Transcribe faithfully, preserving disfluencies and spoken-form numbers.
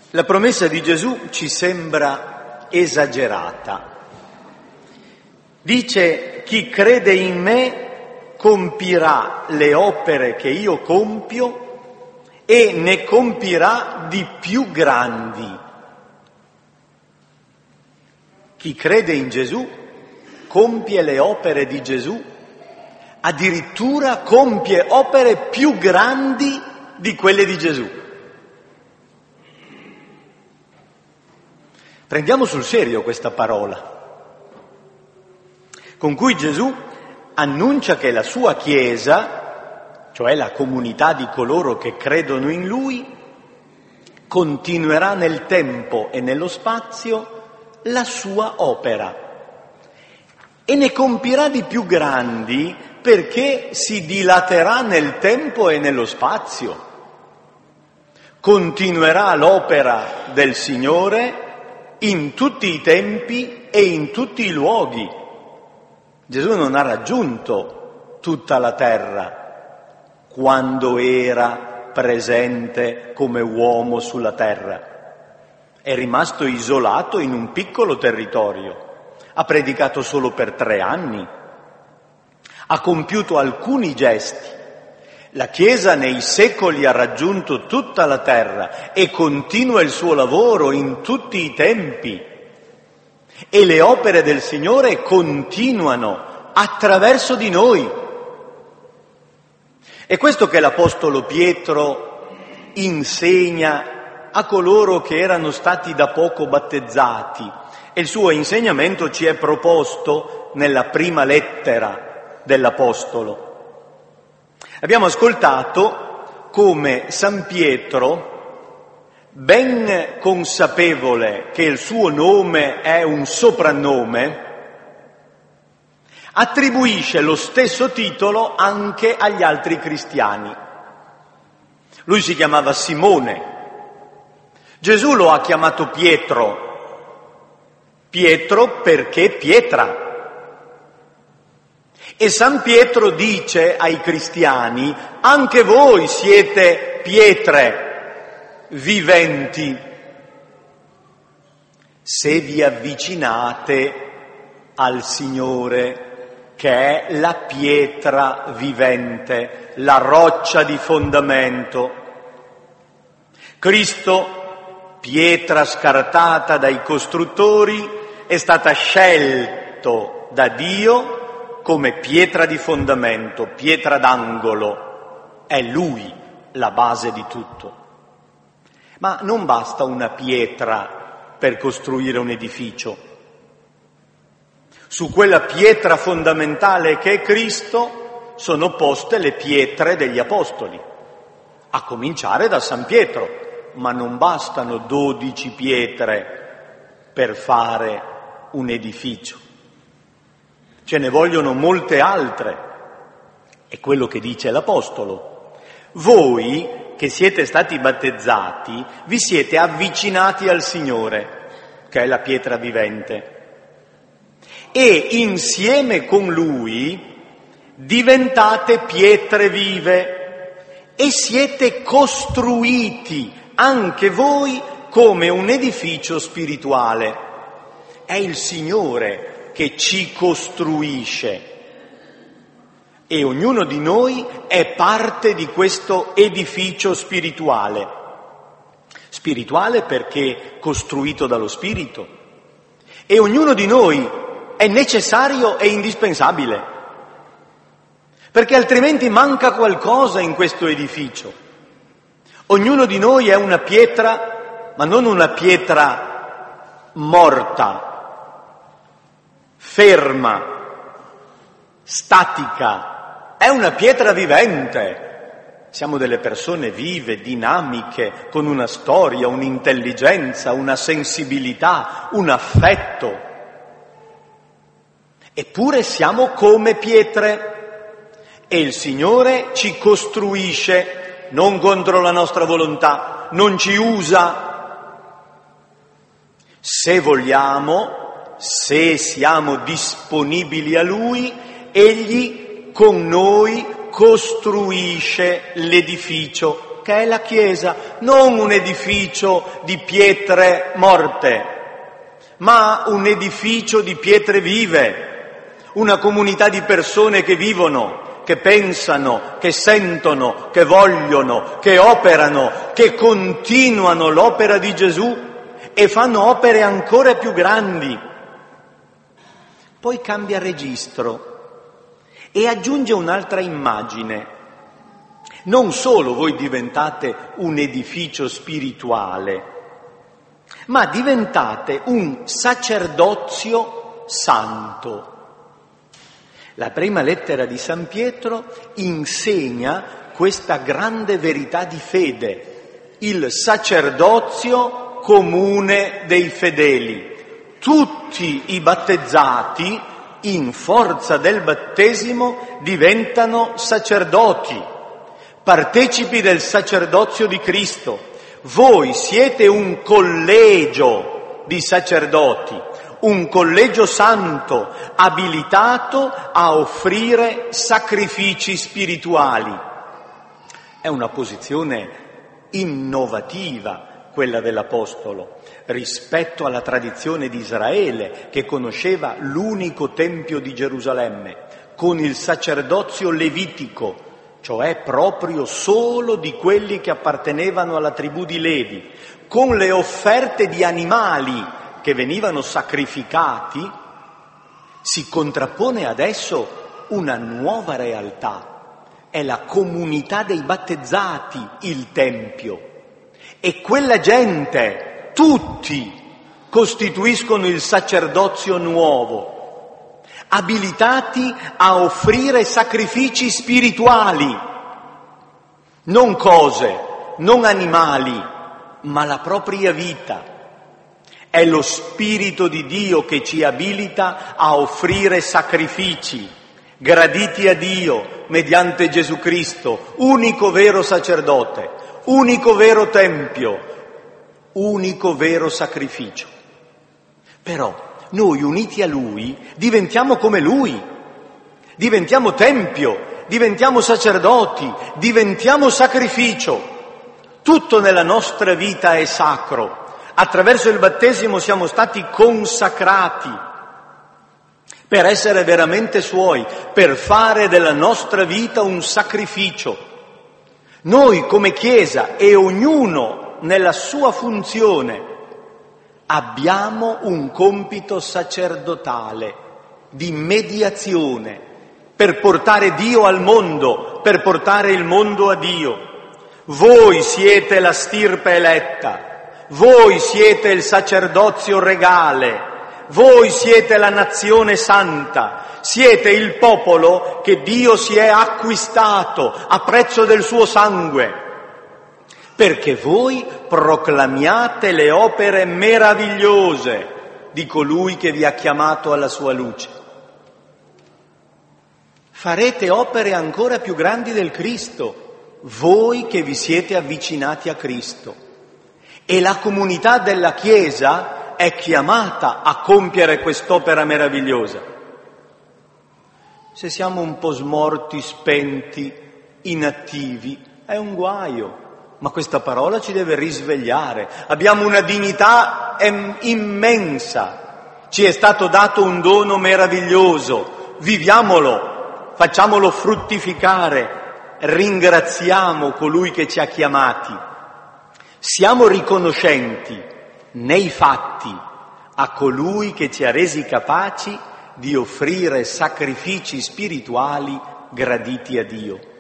La promessa di Gesù ci sembra esagerata. Dice: chi crede in me compirà le opere che io compio e ne compirà di più grandi. Chi crede in Gesù compie le opere di Gesù, addirittura compie opere più grandi di quelle di Gesù. Prendiamo sul serio questa parola, con cui Gesù annuncia che la sua Chiesa, cioè la comunità di coloro che credono in Lui, continuerà nel tempo e nello spazio la sua opera e ne compirà di più grandi perché si dilaterà nel tempo e nello spazio. Continuerà l'opera del Signore in tutti i tempi e in tutti i luoghi. Gesù non ha raggiunto tutta la terra quando era presente come uomo sulla terra. È rimasto isolato in un piccolo territorio. Ha predicato solo per tre anni. Ha compiuto alcuni gesti. La Chiesa nei secoli ha raggiunto tutta la terra e continua il suo lavoro in tutti i tempi. E le opere del Signore continuano attraverso di noi. È questo che l'Apostolo Pietro insegna a coloro che erano stati da poco battezzati. E il suo insegnamento ci è proposto nella prima lettera dell'Apostolo. Abbiamo ascoltato come San Pietro, ben consapevole che il suo nome è un soprannome, attribuisce lo stesso titolo anche agli altri cristiani. Lui si chiamava Simone. Gesù lo ha chiamato Pietro. Pietro perché pietra. E San Pietro dice ai cristiani: anche voi siete pietre viventi se vi avvicinate al Signore, che è la pietra vivente, la roccia di fondamento. Cristo, pietra scartata dai costruttori, è stata scelto da Dio come pietra di fondamento, pietra d'angolo. È Lui la base di tutto. Ma non basta una pietra per costruire un edificio. Su quella pietra fondamentale che è Cristo sono poste le pietre degli Apostoli, a cominciare da San Pietro, ma non bastano dodici pietre per fare un edificio. Ce ne vogliono molte altre. È quello che dice l'Apostolo. Voi che siete stati battezzati vi siete avvicinati al Signore, che è la pietra vivente, e insieme con Lui diventate pietre vive e siete costruiti anche voi come un edificio spirituale. È il Signore che ci costruisce e ognuno di noi è parte di questo edificio spirituale. Spirituale perché costruito dallo Spirito, e ognuno di noi è necessario e indispensabile, perché altrimenti manca qualcosa in questo edificio. Ognuno di noi è una pietra, ma non una pietra morta, ferma, statica, è una pietra vivente. Siamo delle persone vive, dinamiche, con una storia, un'intelligenza, una sensibilità, un affetto. Eppure siamo come pietre e il Signore ci costruisce, non contro la nostra volontà, non ci usa. Se vogliamo, se siamo disponibili a Lui, Egli con noi costruisce l'edificio che è la Chiesa, non un edificio di pietre morte, ma un edificio di pietre vive, una comunità di persone che vivono, che pensano, che sentono, che vogliono, che operano, che continuano l'opera di Gesù e fanno opere ancora più grandi. Poi cambia registro e aggiunge un'altra immagine. Non solo voi diventate un edificio spirituale, ma diventate un sacerdozio santo. La prima lettera di San Pietro insegna questa grande verità di fede, il sacerdozio comune dei fedeli. Tutti i battezzati, in forza del battesimo, diventano sacerdoti, partecipi del sacerdozio di Cristo. Voi siete un collegio di sacerdoti, un collegio santo, abilitato a offrire sacrifici spirituali. È una posizione innovativa quella dell'Apostolo, rispetto alla tradizione di Israele, che conosceva l'unico Tempio di Gerusalemme, con il sacerdozio levitico, cioè proprio solo di quelli che appartenevano alla tribù di Levi, con le offerte di animali che venivano sacrificati. Si contrappone adesso una nuova realtà, è la comunità dei battezzati, il Tempio. E quella gente, tutti, costituiscono il sacerdozio nuovo, abilitati a offrire sacrifici spirituali, non cose, non animali, ma la propria vita. È lo Spirito di Dio che ci abilita a offrire sacrifici, graditi a Dio mediante Gesù Cristo, unico vero sacerdote, unico vero tempio, unico vero sacrificio. Però noi, uniti a Lui, diventiamo come Lui, diventiamo tempio, diventiamo sacerdoti, diventiamo sacrificio. Tutto nella nostra vita è sacro. Attraverso il battesimo siamo stati consacrati per essere veramente Suoi, per fare della nostra vita un sacrificio. Noi come Chiesa e ognuno nella sua funzione abbiamo un compito sacerdotale di mediazione per portare Dio al mondo, per portare il mondo a Dio. Voi siete la stirpe eletta, voi siete il sacerdozio regale, voi siete la nazione santa, siete il popolo che Dio si è acquistato a prezzo del suo sangue, perché voi proclamiate le opere meravigliose di colui che vi ha chiamato alla sua luce. Farete opere ancora più grandi del Cristo, voi che vi siete avvicinati a Cristo. E la comunità della Chiesa è chiamata a compiere quest'opera meravigliosa. Se siamo un po' smorti, spenti, inattivi, è un guaio, ma questa parola ci deve risvegliare. Abbiamo una dignità immensa, ci è stato dato un dono meraviglioso, viviamolo, facciamolo fruttificare, ringraziamo colui che ci ha chiamati. Siamo riconoscenti nei fatti a colui che ci ha resi capaci di offrire sacrifici spirituali graditi a Dio.